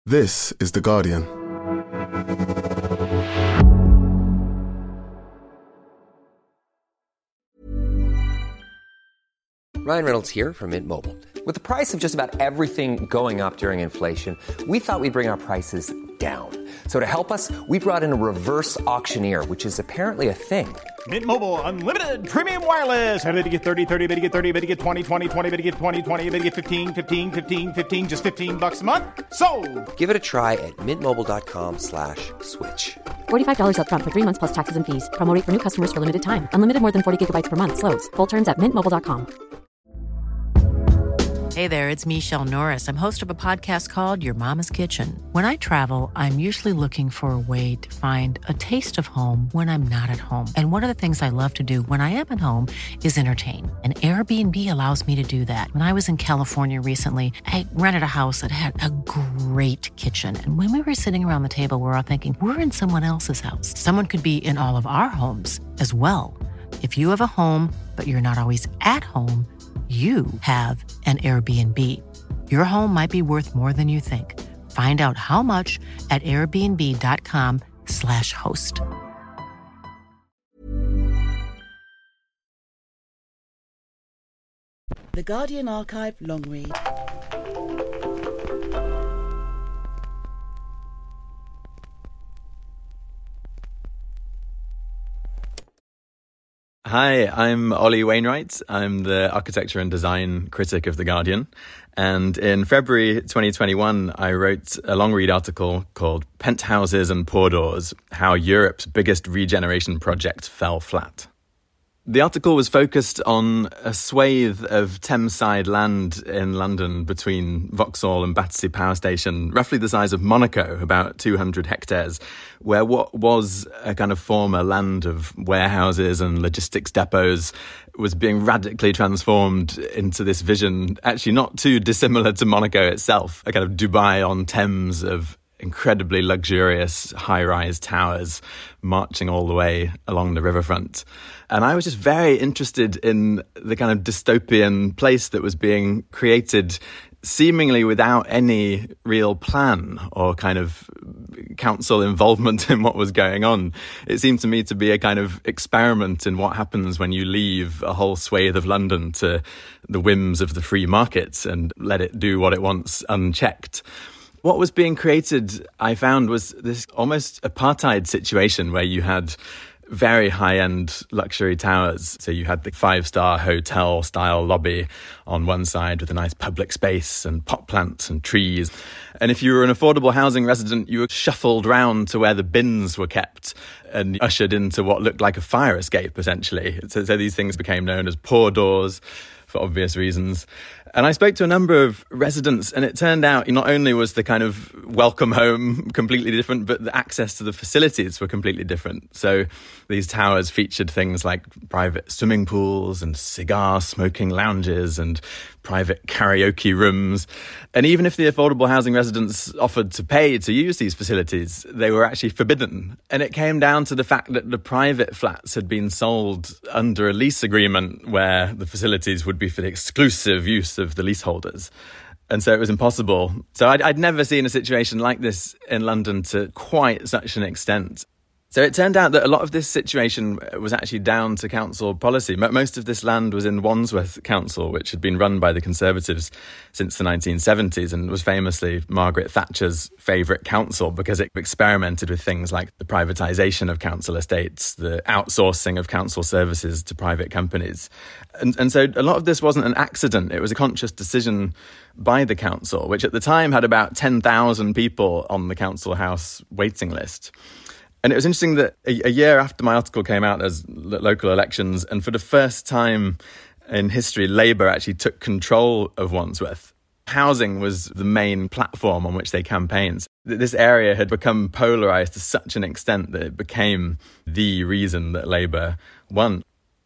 This is The Guardian. Ryan Reynolds here from Mint Mobile. With the price of just about everything going up during inflation, we thought we'd bring our prices down. So to help us, we brought in a reverse auctioneer, which is apparently a thing. Mint Mobile Unlimited Premium Wireless. How to get 30, 30, bit to get 30, bit to get 20, 20, 20, bit to get 20, 20, bit to get 15, 15, 15, 15, just $15 a month? Sold! Give it a try at mintmobile.com/switch. $45 up front for 3 months plus taxes and fees. Promo rate for new customers for limited time. Unlimited more than 40 gigabytes per month. Slows full terms at mintmobile.com. Hey there, it's Michelle Norris. I'm host of a podcast called Your Mama's Kitchen. When I travel, I'm usually looking for a way to find a taste of home when I'm not at home. And one of the things I love to do when I am at home is entertain. And Airbnb allows me to do that. When I was in California recently, I rented a house that had a great kitchen. And when we were sitting around the table, we were all thinking, we're in someone else's house. Someone could be in all of our homes as well. If you have a home, but you're not always at home, you have an Airbnb. Your home might be worth more than you think. Find out how much at airbnb.com/host. The Guardian Archive long read. Hi, I'm Ollie Wainwright. I'm the architecture and design critic of The Guardian. And in February 2021, I wrote a long read article called Penthouses and Poor Doors: How Europe's Biggest Regeneration Project Fell Flat. The article was focused on a swathe of Thameside land in London between Vauxhall and Battersea Power Station, roughly the size of Monaco, about 200 hectares, where what was a kind of former land of warehouses and logistics depots was being radically transformed into this vision, actually not too dissimilar to Monaco itself, a kind of Dubai on Thames of incredibly luxurious high-rise towers marching all the way along the riverfront. And I was just very interested in the kind of dystopian place that was being created seemingly without any real plan or kind of council involvement in what was going on. It seemed to me to be a kind of experiment in what happens when you leave a whole swathe of London to the whims of the free market and let it do what it wants unchecked. What was being created, I found, was this almost apartheid situation where you had very high-end luxury towers. So you had the 5-star hotel-style lobby on one side with a nice public space and pot plants and trees. And if you were an affordable housing resident, you were shuffled round to where the bins were kept and ushered into what looked like a fire escape, essentially. So these things became known as poor doors, for obvious reasons. And I spoke to a number of residents, and it turned out not only was the kind of welcome home completely different, but the access to the facilities were completely different. So these towers featured things like private swimming pools and cigar smoking lounges and private karaoke rooms. And even if the affordable housing residents offered to pay to use these facilities, they were actually forbidden. And it came down to the fact that the private flats had been sold under a lease agreement where the facilities would be for the exclusive use of the leaseholders. And so it was impossible. So I'd never seen a situation like this in London to quite such an extent. So it turned out that a lot of this situation was actually down to council policy. Most of this land was in Wandsworth Council, which had been run by the Conservatives since the 1970s and was famously Margaret Thatcher's favourite council because it experimented with things like the privatisation of council estates, the outsourcing of council services to private companies. And so a lot of this wasn't an accident. It was a conscious decision by the council, which at the time had about 10,000 people on the council house waiting list. And it was interesting that a year after my article came out, there's local elections, and for the first time in history, Labour actually took control of Wandsworth. Housing was the main platform on which they campaigned. This area had become polarised to such an extent that it became the reason that Labour won.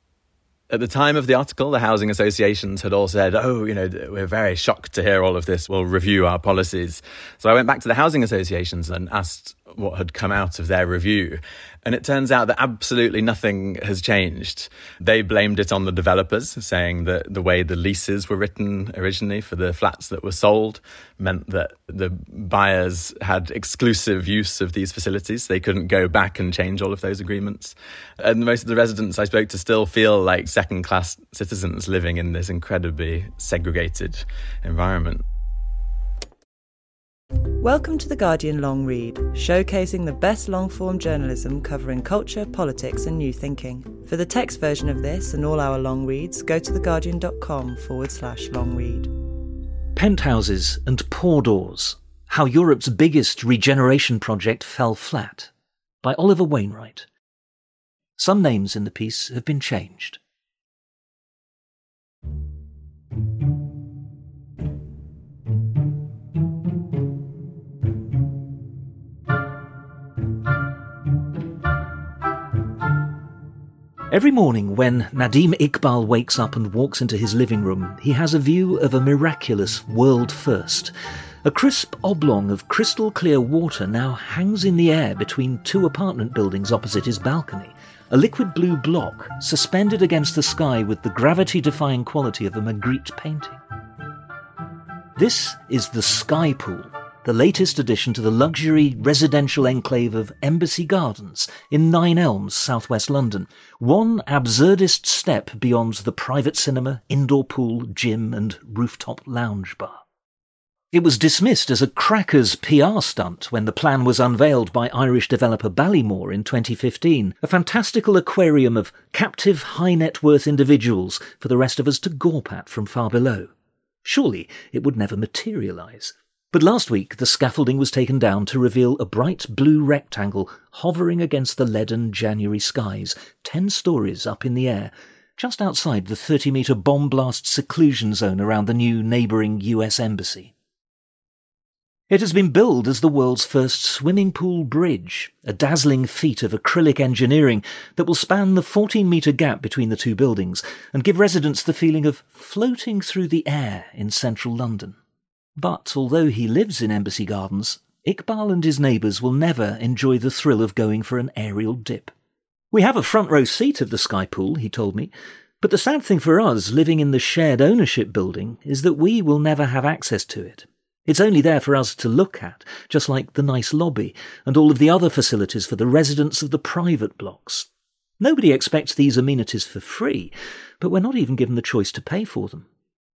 At the time of the article, the housing associations had all said, we're very shocked to hear all of this. We'll review our policies. So I went back to the housing associations and asked what had come out of their review. And it turns out that absolutely nothing has changed. They blamed it on the developers, saying that the way the leases were written originally for the flats that were sold meant that the buyers had exclusive use of these facilities. They couldn't go back and change all of those agreements. And most of the residents I spoke to still feel like second-class citizens living in this incredibly segregated environment. Welcome to The Guardian Long Read, showcasing the best long-form journalism covering culture, politics and new thinking. For the text version of this and all our long reads, go to theguardian.com/long read. Penthouses and Poor Doors, How Europe's Biggest Regeneration Project Fell Flat, by Oliver Wainwright. Some names in the piece have been changed. Every morning when Nadim Iqbal wakes up and walks into his living room, he has a view of a miraculous world first. A crisp oblong of crystal clear water now hangs in the air between two apartment buildings opposite his balcony, a liquid blue block suspended against the sky with the gravity-defying quality of a Magritte painting. This is the Sky Pool, the latest addition to the luxury residential enclave of Embassy Gardens in Nine Elms, southwest London, one absurdist step beyond the private cinema, indoor pool, gym and rooftop lounge bar. It was dismissed as a crackers PR stunt when the plan was unveiled by Irish developer Ballymore in 2015, a fantastical aquarium of captive high-net-worth individuals for the rest of us to gawp at from far below. Surely it would never materialise. But last week, the scaffolding was taken down to reveal a bright blue rectangle hovering against the leaden January skies, 10 stories up in the air, just outside the 30-metre bomb blast seclusion zone around the new neighbouring US Embassy. It has been billed as the world's first swimming pool bridge, a dazzling feat of acrylic engineering that will span the 14-metre gap between the two buildings and give residents the feeling of floating through the air in central London. But although he lives in Embassy Gardens, Iqbal and his neighbours will never enjoy the thrill of going for an aerial dip. We have a front row seat of the Sky Pool, he told me, but the sad thing for us living in the shared ownership building is that we will never have access to it. It's only there for us to look at, just like the nice lobby and all of the other facilities for the residents of the private blocks. Nobody expects these amenities for free, but we're not even given the choice to pay for them.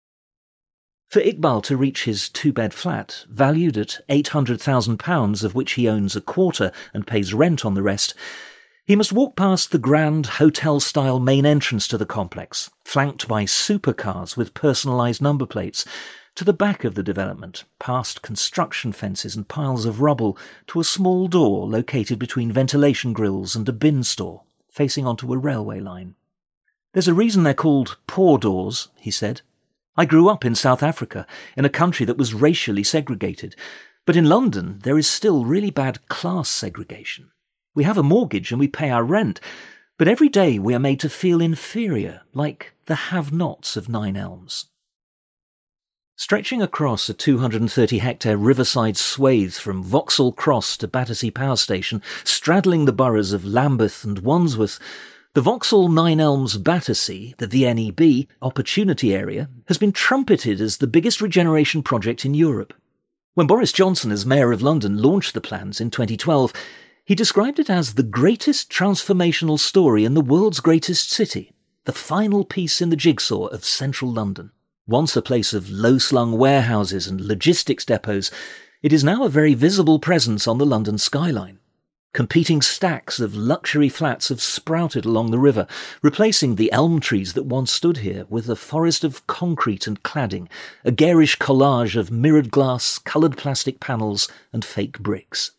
For Iqbal to reach his two-bed flat, valued at £800,000, of which he owns a quarter and pays rent on the rest, he must walk past the grand hotel-style main entrance to the complex, flanked by supercars with personalised number plates, to the back of the development, past construction fences and piles of rubble, to a small door located between ventilation grills and a bin store, facing onto a railway line. There's a reason they're called poor doors, he said. I grew up in South Africa, in a country that was racially segregated, but in London there is still really bad class segregation. We have a mortgage and we pay our rent, but every day we are made to feel inferior, like the have-nots of Nine Elms. Stretching across a 230-hectare riverside swathe from Vauxhall Cross to Battersea Power Station, straddling the boroughs of Lambeth and Wandsworth, the Vauxhall Nine Elms Battersea, the VNEB, opportunity area, has been trumpeted as the biggest regeneration project in Europe. When Boris Johnson, as Mayor of London, launched the plans in 2012, he described it as the greatest transformational story in the world's greatest city, the final piece in the jigsaw of central London. Once a place of low-slung warehouses and logistics depots, it is now a very visible presence on the London skyline. Competing stacks of luxury flats have sprouted along the river, replacing the elm trees that once stood here with a forest of concrete and cladding, a garish collage of mirrored glass, coloured plastic panels and fake bricks.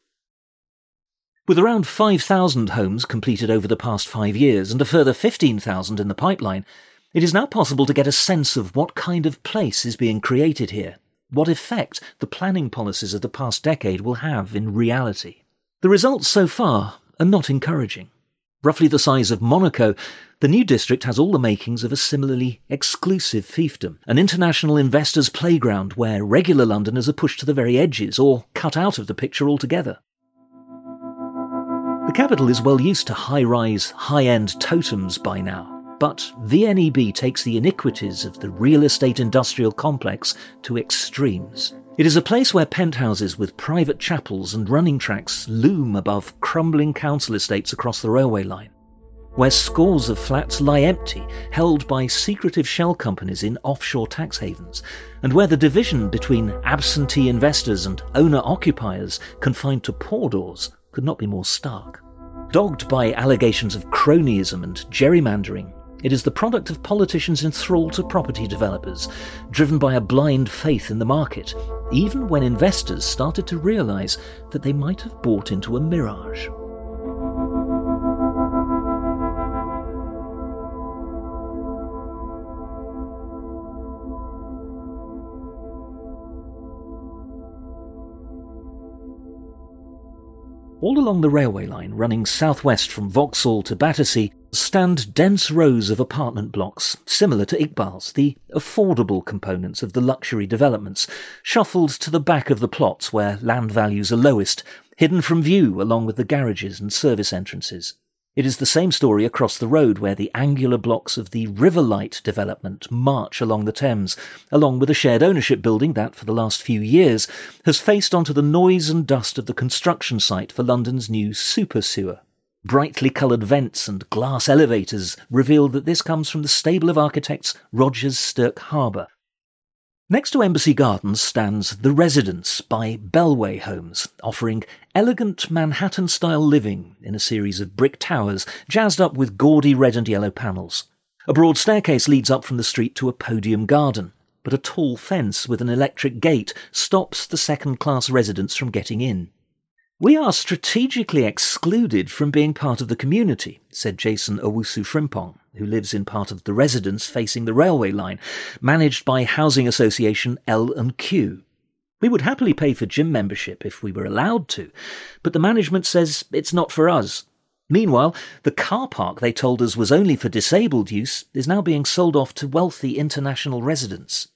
With around 5,000 homes completed over the past 5 years and a further 15,000 in the pipeline, it is now possible to get a sense of what kind of place is being created here, what effect the planning policies of the past decade will have in reality. The results so far are not encouraging. Roughly the size of Monaco, the new district has all the makings of a similarly exclusive fiefdom, an international investors' playground where regular Londoners are pushed to the very edges or cut out of the picture altogether. The capital is well used to high-rise, high-end totems by now, but VNEB takes the iniquities of the real estate industrial complex to extremes. It is a place where penthouses with private chapels and running tracks loom above crumbling council estates across the railway line, where scores of flats lie empty, held by secretive shell companies in offshore tax havens, and where the division between absentee investors and owner-occupiers confined to poor doors could not be more stark. Dogged by allegations of cronyism and gerrymandering, it is the product of politicians enthralled to property developers, driven by a blind faith in the market, even when investors started to realise that they might have bought into a mirage. All along the railway line running southwest from Vauxhall to Battersea stand dense rows of apartment blocks, similar to Iqbal's, the affordable components of the luxury developments, shuffled to the back of the plots where land values are lowest, hidden from view along with the garages and service entrances. It is the same story across the road where the angular blocks of the Riverlight development march along the Thames, along with a shared ownership building that, for the last few years, has faced onto the noise and dust of the construction site for London's new super sewer. Brightly coloured vents and glass elevators reveal that this comes from the stable of architects Rogers Stirk Harbour. Next to Embassy Gardens stands The Residence by Bellway Homes, offering elegant Manhattan-style living in a series of brick towers jazzed up with gaudy red and yellow panels. A broad staircase leads up from the street to a podium garden, but a tall fence with an electric gate stops the second-class residents from getting in. "We are strategically excluded from being part of the community," said Jason Owusu-Frimpong, who lives in part of The Residence facing the railway line, managed by housing association L&Q. "We would happily pay for gym membership if we were allowed to, but the management says it's not for us." Meanwhile, the car park they told us was only for disabled use is now being sold off to wealthy international residents.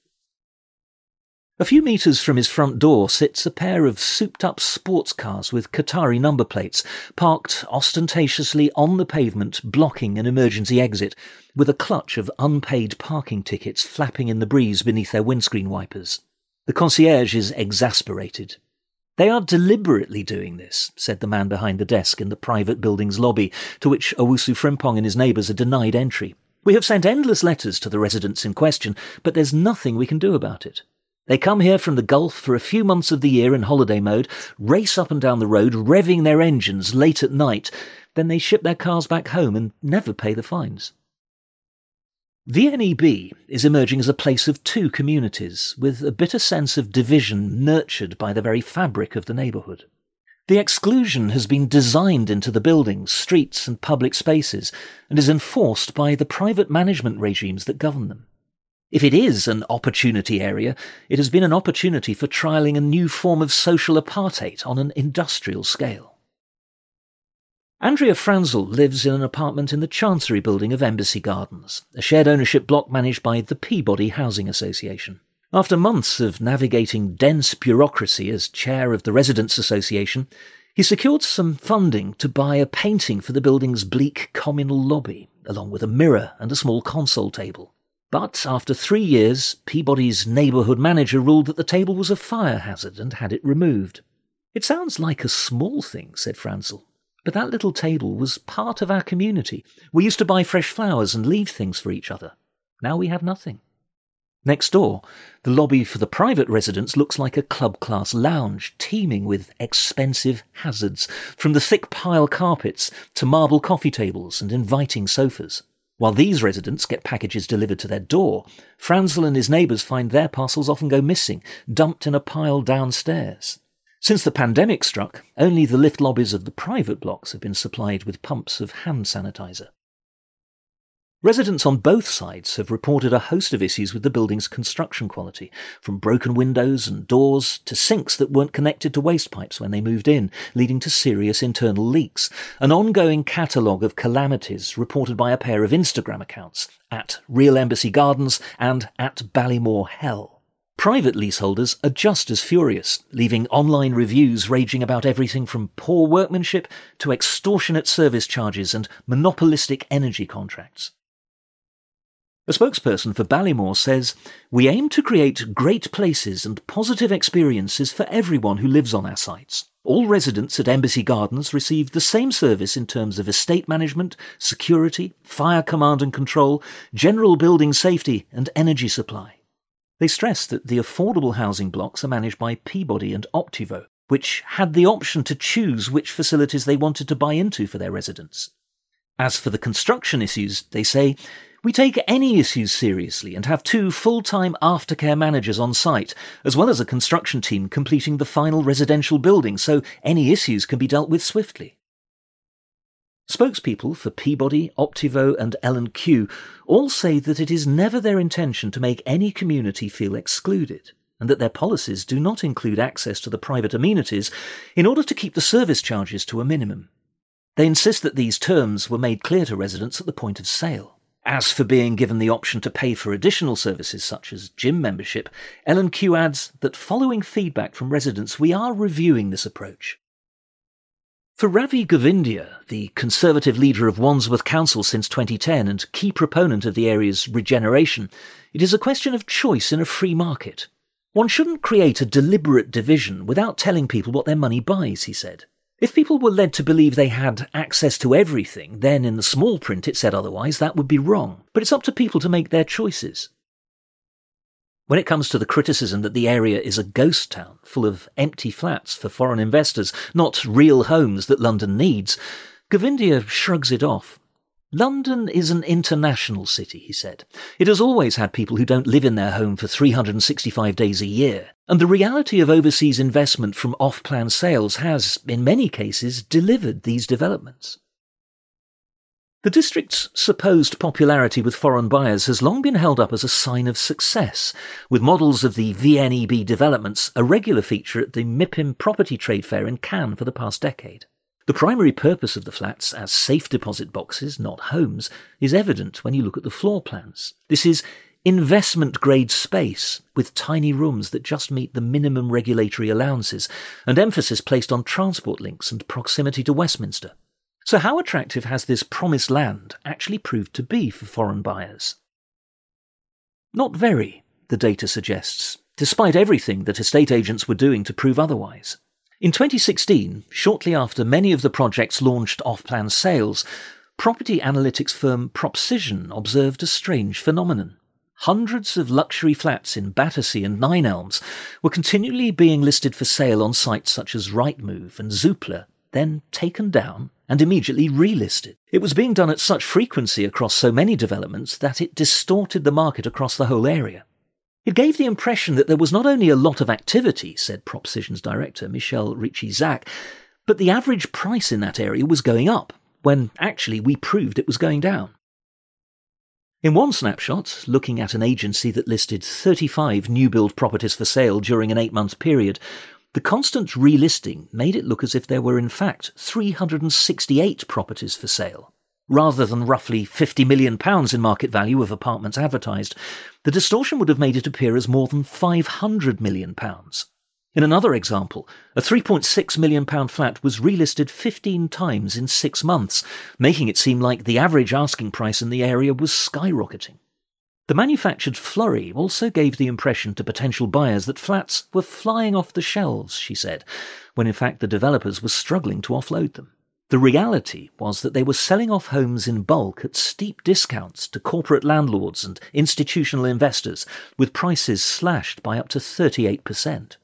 A few metres from his front door sits a pair of souped-up sports cars with Qatari number plates, parked ostentatiously on the pavement blocking an emergency exit, with a clutch of unpaid parking tickets flapping in the breeze beneath their windscreen wipers. The concierge is exasperated. "They are deliberately doing this," said the man behind the desk in the private building's lobby, to which Owusu-Frimpong and his neighbours are denied entry. "We have sent endless letters to the residents in question, but there's nothing we can do about it. They come here from the Gulf for a few months of the year in holiday mode, race up and down the road, revving their engines late at night, then they ship their cars back home and never pay the fines." VNEB is emerging as a place of two communities, with a bitter sense of division nurtured by the very fabric of the neighbourhood. The exclusion has been designed into the buildings, streets and public spaces, and is enforced by the private management regimes that govern them. If it is an opportunity area, it has been an opportunity for trialling a new form of social apartheid on an industrial scale. Andrea Franzel lives in an apartment in the Chancery building of Embassy Gardens, a shared ownership block managed by the Peabody Housing Association. After months of navigating dense bureaucracy as chair of the Residents' Association, he secured some funding to buy a painting for the building's bleak communal lobby, along with a mirror and a small console table. But after 3 years, Peabody's neighbourhood manager ruled that the table was a fire hazard and had it removed. "It sounds like a small thing," said Franzel, "but that little table was part of our community. We used to buy fresh flowers and leave things for each other. Now we have nothing." Next door, the lobby for the private residence looks like a club-class lounge, teeming with expensive hazards, from the thick pile carpets to marble coffee tables and inviting sofas. While these residents get packages delivered to their door, Franzel and his neighbours find their parcels often go missing, dumped in a pile downstairs. Since the pandemic struck, only the lift lobbies of the private blocks have been supplied with pumps of hand sanitizer. Residents on both sides have reported a host of issues with the building's construction quality, from broken windows and doors to sinks that weren't connected to waste pipes when they moved in, leading to serious internal leaks. An ongoing catalogue of calamities reported by a pair of Instagram accounts, at Real Embassy Gardens and at Ballymore Hell. Private leaseholders are just as furious, leaving online reviews raging about everything from poor workmanship to extortionate service charges and monopolistic energy contracts. A spokesperson for Ballymore says, "We aim to create great places and positive experiences for everyone who lives on our sites. All residents at Embassy Gardens receive the same service in terms of estate management, security, fire command and control, general building safety and energy supply." They stress that the affordable housing blocks are managed by Peabody and Optivo, which had the option to choose which facilities they wanted to buy into for their residents. As for the construction issues, they say, "We take any issues seriously and have 2 full-time aftercare managers on site, as well as a construction team completing the final residential building, so any issues can be dealt with swiftly." Spokespeople for Peabody, Optivo and L&Q all say that it is never their intention to make any community feel excluded, and that their policies do not include access to the private amenities in order to keep the service charges to a minimum. They insist that these terms were made clear to residents at the point of sale. As for being given the option to pay for additional services such as gym membership, L&Q adds that following feedback from residents, we are reviewing this approach. For Ravi Govindia, the Conservative leader of Wandsworth Council since 2010 and key proponent of the area's regeneration, it is a question of choice in a free market. One shouldn't create a deliberate division without telling people what their money buys, he said. If people were led to believe they had access to everything, then in the small print it said otherwise, that would be wrong. But it's up to people to make their choices. When it comes to the criticism that the area is a ghost town, full of empty flats for foreign investors, not real homes that London needs, Govindia shrugs it off. London is an international city, he said. It has always had people who don't live in their home for 365 days a year, and the reality of overseas investment from off-plan sales has, in many cases, delivered these developments. The district's supposed popularity with foreign buyers has long been held up as a sign of success, with models of the VNEB developments a regular feature at the MIPIM property trade fair in Cannes for the past decade. The primary purpose of the flats as safe deposit boxes, not homes, is evident when you look at the floor plans. This is investment-grade space with tiny rooms that just meet the minimum regulatory allowances and emphasis placed on transport links and proximity to Westminster. So how attractive has this promised land actually proved to be for foreign buyers? Not very, the data suggests, despite everything that estate agents were doing to prove otherwise. In 2016, shortly after many of the projects launched off-plan sales, property analytics firm Propcision observed a strange phenomenon. Hundreds of luxury flats in Battersea and Nine Elms were continually being listed for sale on sites such as Rightmove and Zoopla, then taken down and immediately relisted. It was being done at such frequency across so many developments that it distorted the market across the whole area. It gave the impression that there was not only a lot of activity, said Propcision's director Michel Ritchie-Zack, but the average price in that area was going up, when actually we proved it was going down. In one snapshot, looking at an agency that listed 35 new-build properties for sale during an 8-month period, the constant relisting made it look as if there were in fact 368 properties for sale. Rather than roughly £50 million in market value of apartments advertised, the distortion would have made it appear as more than £500 million. In another example, a £3.6 million flat was relisted 15 times in 6 months, making it seem like the average asking price in the area was skyrocketing. The manufactured flurry also gave the impression to potential buyers that flats were flying off the shelves, she said, when in fact the developers were struggling to offload them. The reality was that they were selling off homes in bulk at steep discounts to corporate landlords and institutional investors, with prices slashed by up to 38%.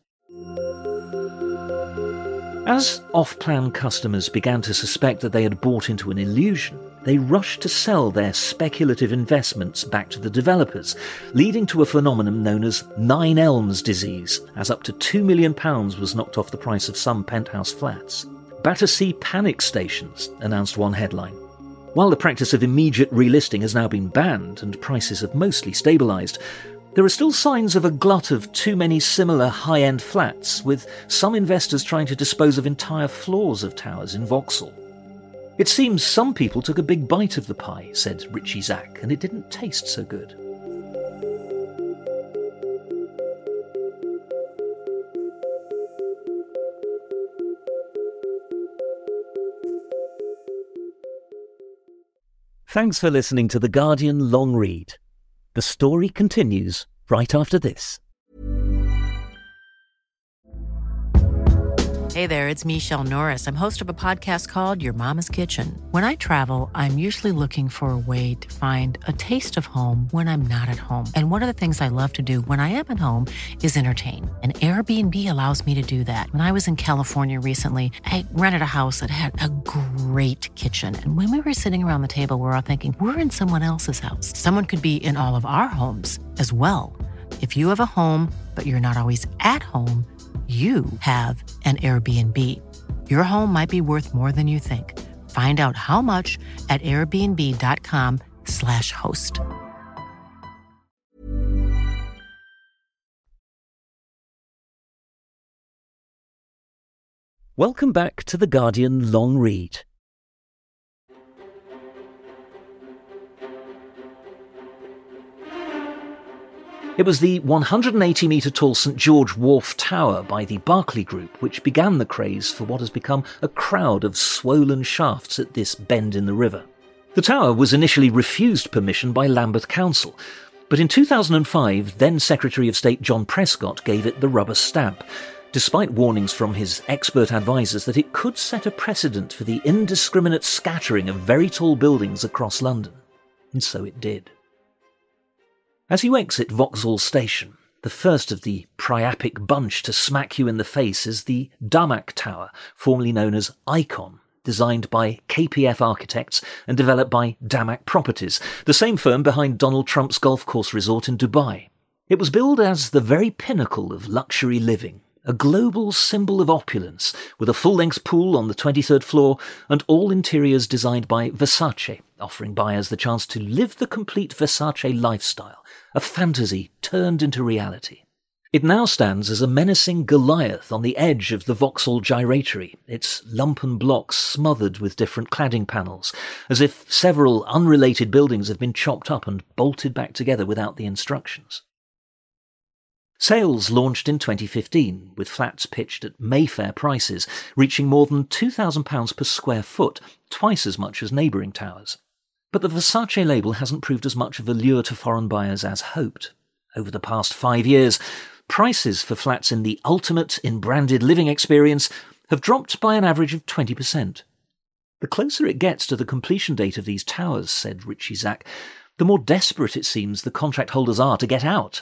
As off-plan customers began to suspect that they had bought into an illusion, they rushed to sell their speculative investments back to the developers, leading to a phenomenon known as Nine Elms disease, as up to £2 million was knocked off the price of some penthouse flats. Battersea panic stations, announced one headline. While the practice of immediate relisting has now been banned and prices have mostly stabilised, there are still signs of a glut of too many similar high-end flats, with some investors trying to dispose of entire floors of towers in Vauxhall. It seems some people took a big bite of the pie, said Ritchie-Zack, and it didn't taste so good. Thanks for listening to The Guardian Long Read. The story continues right after this. Hey there, it's Michelle Norris. I'm host of a podcast called Your Mama's Kitchen. When I travel, I'm usually looking for a way to find a taste of home when I'm not at home. And one of the things I love to do when I am at home is entertain. And Airbnb allows me to do that. When I was in California recently, I rented a house that had a great kitchen. And when we were sitting around the table, we were all thinking, we're in someone else's house. Someone could be in all of our homes as well. If you have a home, but you're not always at home, you have an Airbnb. Your home might be worth more than you think. Find out how much at airbnb.com/host. Welcome back to The Guardian Long Read. It was the 180-metre tall St George Wharf Tower by the Berkeley Group which began the craze for what has become a crowd of swollen shafts at this bend in the river. The tower was initially refused permission by Lambeth Council, but in 2005 then Secretary of State John Prescott gave it the rubber stamp, despite warnings from his expert advisers that it could set a precedent for the indiscriminate scattering of very tall buildings across London. And so it did. As you exit Vauxhall Station, the first of the priapic bunch to smack you in the face is the Damac Tower, formerly known as Icon, designed by KPF Architects and developed by Damac Properties, the same firm behind Donald Trump's golf course resort in Dubai. It was billed as the very pinnacle of luxury living, a global symbol of opulence, with a full-length pool on the 23rd floor and all interiors designed by Versace, offering buyers the chance to live the complete Versace lifestyle, a fantasy turned into reality. It now stands as a menacing Goliath on the edge of the Vauxhall Gyratory, its lumpen blocks smothered with different cladding panels, as if several unrelated buildings have been chopped up and bolted back together without the instructions. Sales launched in 2015, with flats pitched at Mayfair prices, reaching more than £2,000 per square foot, twice as much as neighbouring towers. But the Versace label hasn't proved as much of a lure to foreign buyers as hoped. Over the past 5 years, prices for flats in the ultimate in branded living experience have dropped by an average of 20%. The closer it gets to the completion date of these towers, said Richie Zack, the more desperate it seems the contract holders are to get out.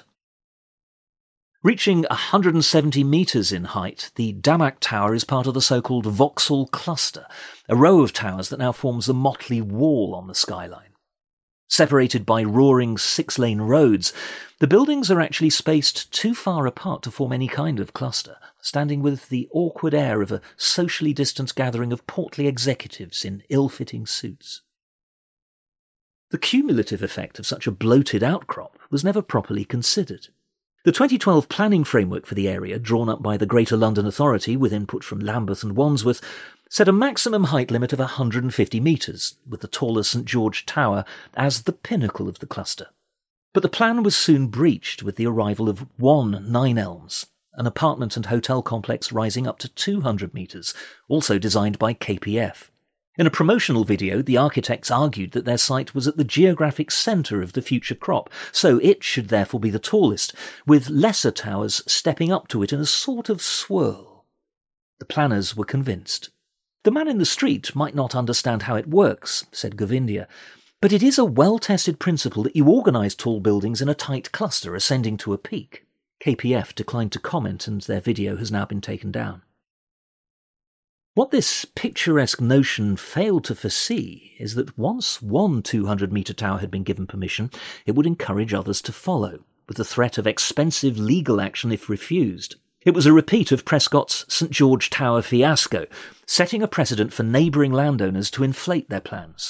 Reaching 170 metres in height, the Damac Tower is part of the so-called Vauxhall Cluster, a row of towers that now forms a motley wall on the skyline. Separated by roaring 6-lane roads, the buildings are actually spaced too far apart to form any kind of cluster, standing with the awkward air of a socially distanced gathering of portly executives in ill-fitting suits. The cumulative effect of such a bloated outcrop was never properly considered. The 2012 planning framework for the area, drawn up by the Greater London Authority with input from Lambeth and Wandsworth, set a maximum height limit of 150 metres, with the taller St George Tower as the pinnacle of the cluster. But the plan was soon breached with the arrival of One Nine Elms, an apartment and hotel complex rising up to 200 metres, also designed by KPF. In a promotional video, the architects argued that their site was at the geographic centre of the future crop, so it should therefore be the tallest, with lesser towers stepping up to it in a sort of swirl. The planners were convinced. The man in the street might not understand how it works, said Govindia, but it is a well-tested principle that you organise tall buildings in a tight cluster ascending to a peak. KPF declined to comment and their video has now been taken down. What this picturesque notion failed to foresee is that once one 200-metre tower had been given permission, it would encourage others to follow, with the threat of expensive legal action if refused. It was a repeat of Prescott's St George Tower fiasco, setting a precedent for neighbouring landowners to inflate their plans.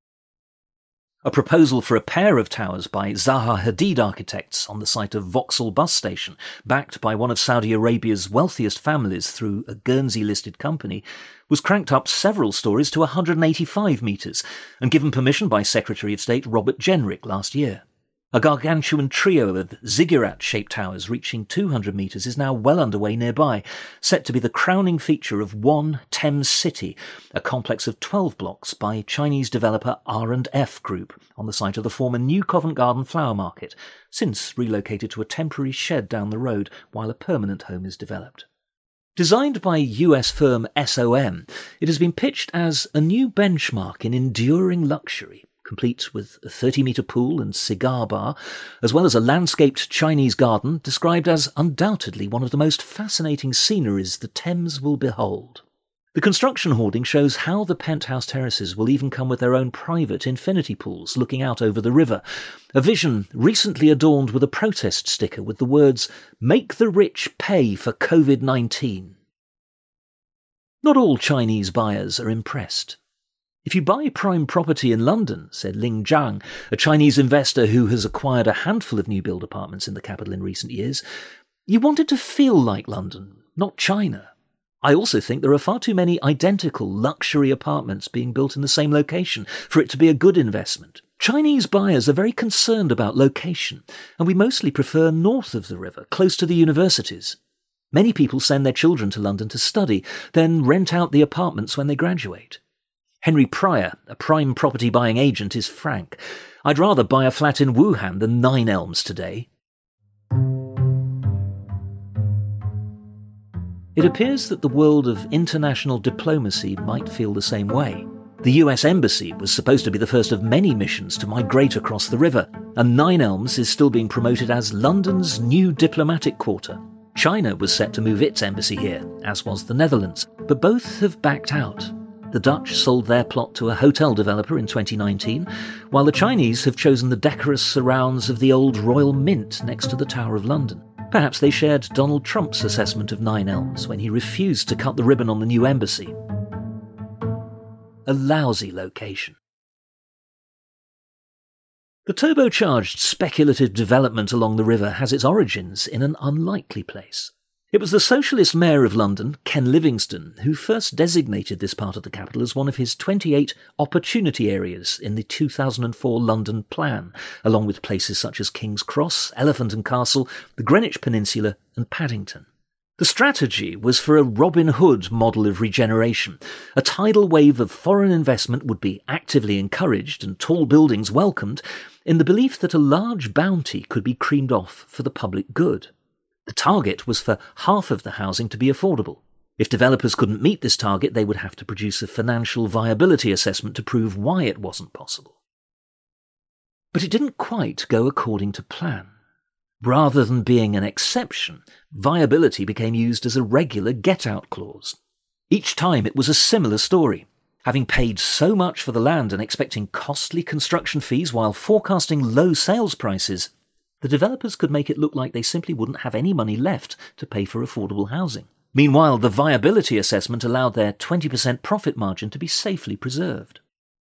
A proposal for a pair of towers by Zaha Hadid Architects on the site of Vauxhall Bus Station, backed by one of Saudi Arabia's wealthiest families through a Guernsey-listed company, was cranked up several stories to 185 metres and given permission by Secretary of State Robert Jenrick last year. A gargantuan trio of ziggurat-shaped towers reaching 200 metres is now well underway nearby, set to be the crowning feature of One Thames City, a complex of 12 blocks by Chinese developer R&F Group on the site of the former New Covent Garden Flower Market, since relocated to a temporary shed down the road while a permanent home is developed. Designed by US firm SOM, it has been pitched as a new benchmark in enduring luxury, complete with a 30-metre pool and cigar bar, as well as a landscaped Chinese garden described as undoubtedly one of the most fascinating sceneries the Thames will behold. The construction hoarding shows how the penthouse terraces will even come with their own private infinity pools looking out over the river, a vision recently adorned with a protest sticker with the words, "Make the rich pay for COVID-19. Not all Chinese buyers are impressed. If you buy prime property in London, said Ling Zhang, a Chinese investor who has acquired a handful of new build apartments in the capital in recent years, you want it to feel like London, not China. I also think there are far too many identical luxury apartments being built in the same location for it to be a good investment. Chinese buyers are very concerned about location, and we mostly prefer north of the river, close to the universities. Many people send their children to London to study, then rent out the apartments when they graduate. Henry Pryor, a prime property buying agent, is frank. I'd rather buy a flat in Wuhan than Nine Elms today. It appears that the world of international diplomacy might feel the same way. The US Embassy was supposed to be the first of many missions to migrate across the river, and Nine Elms is still being promoted as London's new diplomatic quarter. China was set to move its embassy here, as was the Netherlands, but both have backed out. The Dutch sold their plot to a hotel developer in 2019, while the Chinese have chosen the decorous surrounds of the old Royal Mint next to the Tower of London. Perhaps they shared Donald Trump's assessment of Nine Elms when he refused to cut the ribbon on the new embassy. A lousy location. The turbocharged speculative development along the river has its origins in an unlikely place. It was the socialist mayor of London, Ken Livingstone, who first designated this part of the capital as one of his 28 opportunity areas in the 2004 London plan, along with places such as King's Cross, Elephant and Castle, the Greenwich Peninsula and Paddington. The strategy was for a Robin Hood model of regeneration. A tidal wave of foreign investment would be actively encouraged and tall buildings welcomed, in the belief that a large bounty could be creamed off for the public good. The target was for half of the housing to be affordable. If developers couldn't meet this target, they would have to produce a financial viability assessment to prove why it wasn't possible. But it didn't quite go according to plan. Rather than being an exception, viability became used as a regular get-out clause. Each time it was a similar story. Having paid so much for the land and expecting costly construction fees while forecasting low sales prices, the developers could make it look like they simply wouldn't have any money left to pay for affordable housing. Meanwhile, the viability assessment allowed their 20% profit margin to be safely preserved.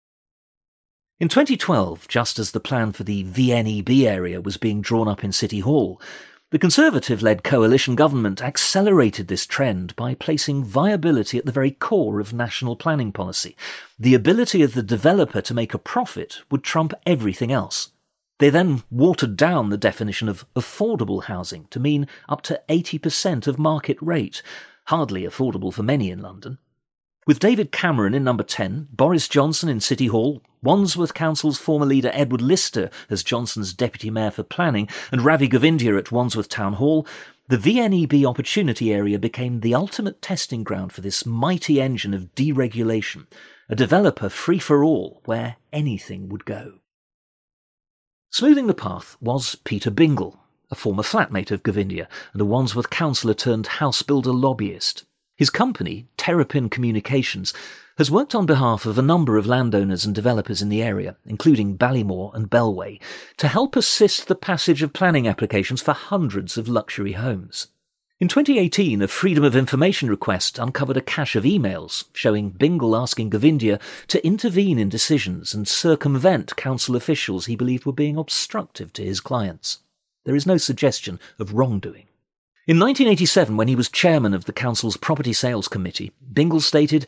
In 2012, just as the plan for the VNEB area was being drawn up in City Hall, the Conservative-led coalition government accelerated this trend by placing viability at the very core of national planning policy. The ability of the developer to make a profit would trump everything else. They then watered down the definition of affordable housing to mean up to 80% of market rate, hardly affordable for many in London. With David Cameron in number 10, Boris Johnson in City Hall, Wandsworth Council's former leader Edward Lister as Johnson's deputy mayor for planning, and Ravi Govinda at Wandsworth Town Hall, the VNEB opportunity area became the ultimate testing ground for this mighty engine of deregulation, a developer free for all where anything would go. Smoothing the path was Peter Bingle, a former flatmate of Govinda and a Wandsworth councillor turned house builder lobbyist. His company, Terrapin Communications, has worked on behalf of a number of landowners and developers in the area, including Ballymore and Bellway, to help assist the passage of planning applications for hundreds of luxury homes. In 2018, a Freedom of Information request uncovered a cache of emails showing Bingle asking Govinda to intervene in decisions and circumvent council officials he believed were being obstructive to his clients. There is no suggestion of wrongdoing. In 1987, when he was chairman of the council's Property Sales Committee, Bingle stated,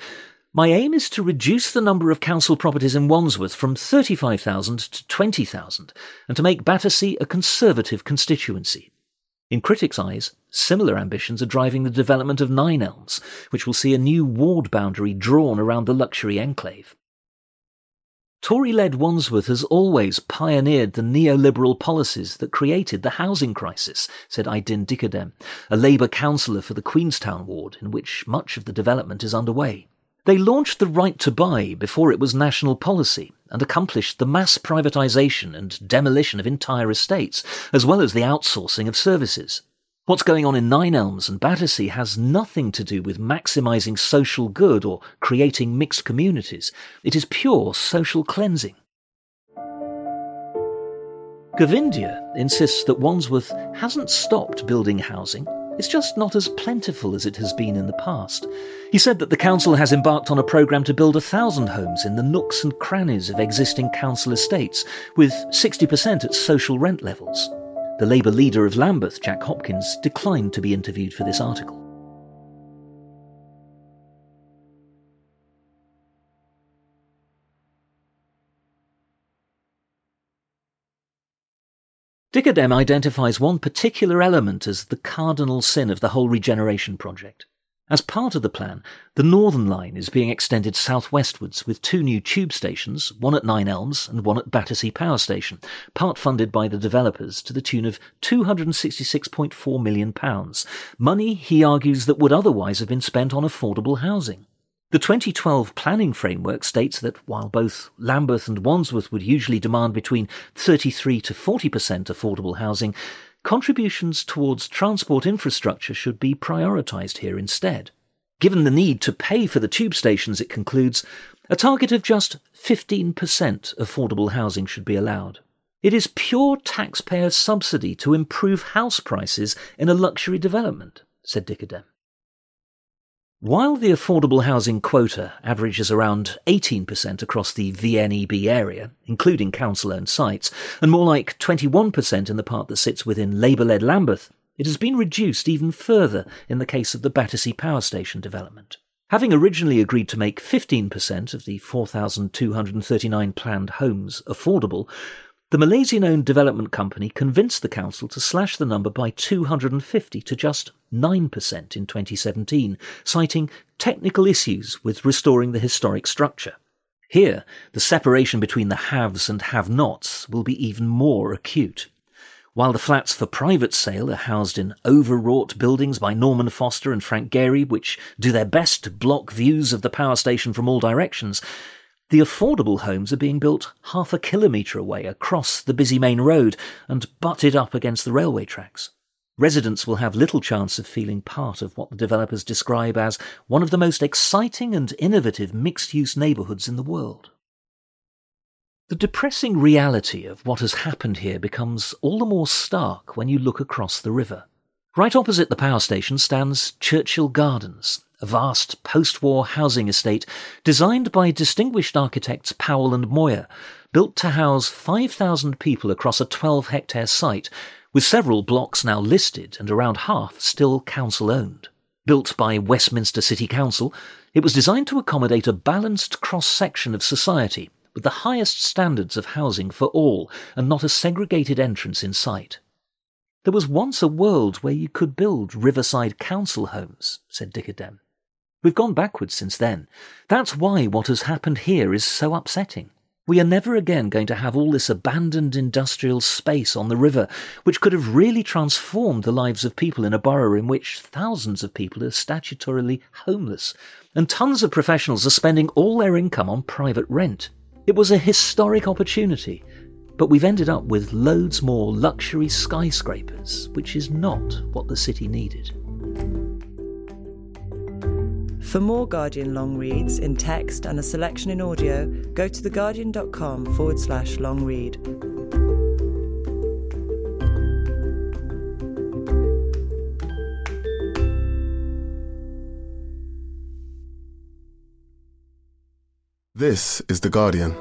My aim is to reduce the number of council properties in Wandsworth from 35,000 to 20,000 and to make Battersea a Conservative constituency. In critics' eyes, similar ambitions are driving the development of Nine Elms, which will see a new ward boundary drawn around the luxury enclave. Tory-led Wandsworth has always pioneered the neoliberal policies that created the housing crisis, said Aydin Dikadem, a Labour councillor for the Queenstown ward, in which much of the development is underway. They launched the right to buy before it was national policy and accomplished the mass privatisation and demolition of entire estates, as well as the outsourcing of services. What's going on in Nine Elms and Battersea has nothing to do with maximising social good or creating mixed communities. It is pure social cleansing. Govindia insists that Wandsworth hasn't stopped building housing. It's just not as plentiful as it has been in the past. He said that the council has embarked on a programme to build 1,000 homes in the nooks and crannies of existing council estates, with 60% at social rent levels. The Labour leader of Lambeth, Jack Hopkins, declined to be interviewed for this article. Dikadem identifies one particular element as the cardinal sin of the whole regeneration project. As part of the plan, the Northern Line is being extended southwestwards with 2 new tube stations, one at Nine Elms and one at Battersea Power Station, part funded by the developers to the tune of £266.4 million, money, he argues, that would otherwise have been spent on affordable housing. The 2012 planning framework states that while both Lambeth and Wandsworth would usually demand between 33 to 40% affordable housing, contributions towards transport infrastructure should be prioritised here instead. Given the need to pay for the tube stations, it concludes, a target of just 15% affordable housing should be allowed. It is pure taxpayer subsidy to improve house prices in a luxury development, said Dikadem. While the affordable housing quota averages around 18% across the VNEB area, including council-owned sites, and more like 21% in the part that sits within Labour-led Lambeth, it has been reduced even further in the case of the Battersea Power Station development. Having originally agreed to make 15% of the 4,239 planned homes affordable, the Malaysian-owned development company convinced the council to slash the number by 250 to just 9% in 2017, citing technical issues with restoring the historic structure. Here, the separation between the haves and have-nots will be even more acute. While the flats for private sale are housed in overwrought buildings by Norman Foster and Frank Gehry, which do their best to block views of the power station from all directions, the affordable homes are being built half a kilometre away across the busy main road and butted up against the railway tracks. Residents will have little chance of feeling part of what the developers describe as one of the most exciting and innovative mixed-use neighbourhoods in the world. The depressing reality of what has happened here becomes all the more stark when you look across the river. Right opposite the power station stands Churchill Gardens, a vast post-war housing estate designed by distinguished architects Powell and Moyer, built to house 5,000 people across a 12-hectare site, with several blocks now listed and around half still council-owned. Built by Westminster City Council, it was designed to accommodate a balanced cross-section of society, with the highest standards of housing for all and not a segregated entrance in sight. There was once a world where you could build riverside council homes, said Dikadem. We've gone backwards since then. That's why what has happened here is so upsetting. We are never again going to have all this abandoned industrial space on the river, which could have really transformed the lives of people in a borough in which thousands of people are statutorily homeless, and tons of professionals are spending all their income on private rent. It was a historic opportunity, but we've ended up with loads more luxury skyscrapers, which is not what the city needed. For more Guardian long reads in text and a selection in audio, go to theguardian.com/long read. This is The Guardian.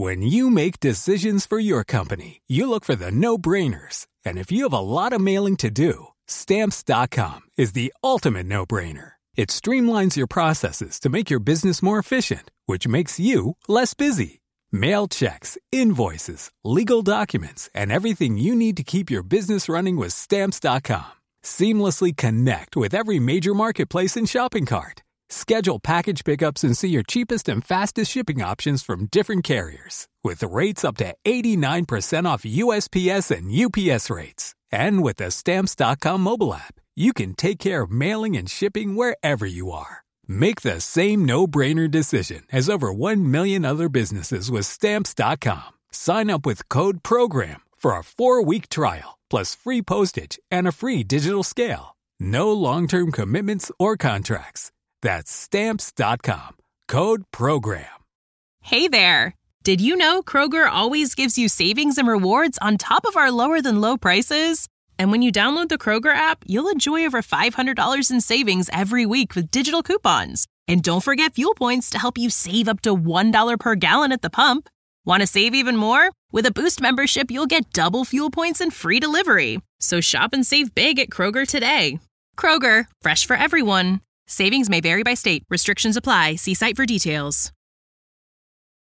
When you make decisions for your company, you look for the no-brainers. And if you have a lot of mailing to do, Stamps.com is the ultimate no-brainer. It streamlines your processes to make your business more efficient, which makes you less busy. Mail checks, invoices, legal documents, and everything you need to keep your business running with Stamps.com. Seamlessly connect with every major marketplace and shopping cart. Schedule package pickups and see your cheapest and fastest shipping options from different carriers, with rates up to 89% off USPS and UPS rates. And with the Stamps.com mobile app, you can take care of mailing and shipping wherever you are. Make the same no-brainer decision as over 1 million other businesses with Stamps.com. Sign up with code PROGRAM for a 4-week trial, plus free postage and a free digital scale. No long-term commitments or contracts. That's Stamps.com. Code PROGRAM. Hey there! Did you know Kroger always gives you savings and rewards on top of our lower-than-low prices? And when you download the Kroger app, you'll enjoy over $500 in savings every week with digital coupons. And don't forget fuel points to help you save up to $1 per gallon at the pump. Want to save even more? With a Boost membership, you'll get double fuel points and free delivery. So shop and save big at Kroger today. Kroger, fresh for everyone. Savings may vary by state. Restrictions apply. See site for details.